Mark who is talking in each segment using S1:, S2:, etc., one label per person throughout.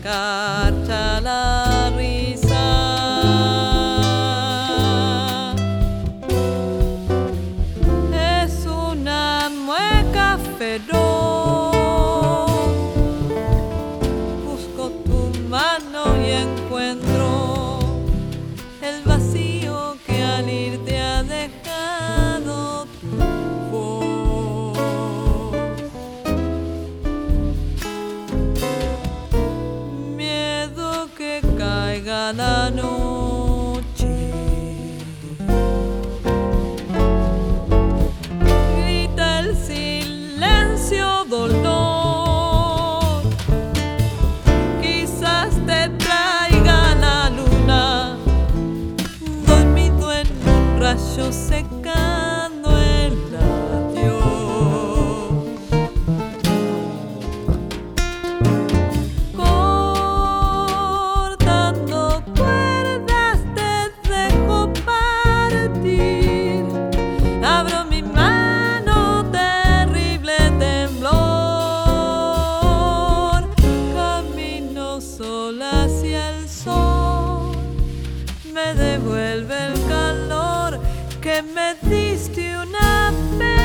S1: escarcha la risa. Es una mueca feroz. Busco tu mano y encuentro el vacío que al irte ha dejado tu voz. Miedo que caiga la noche, grita el silencio, dolor. Quizás te traiga la luna, dormido en un rayo secando el adiós. Cortando cuerdas te dejo partir. Abro mi mano, terrible temblor. Camino sola hacia el sol. Me devuelve el calor que me diste una vez.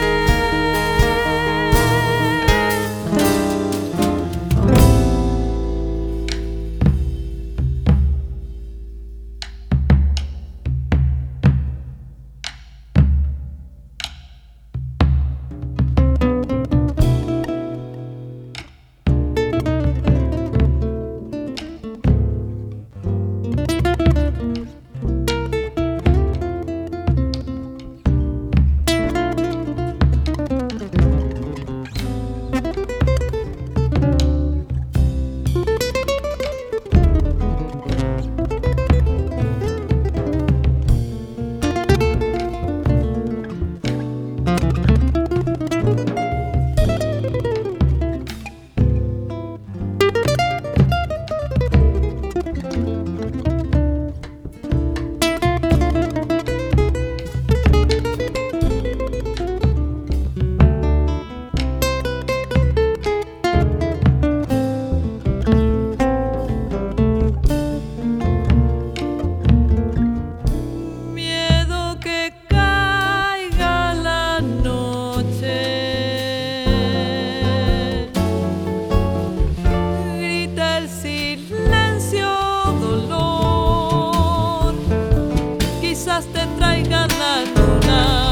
S1: Miedo que caiga la noche, grita el silencio, dolor. Quizás te traiga la luna.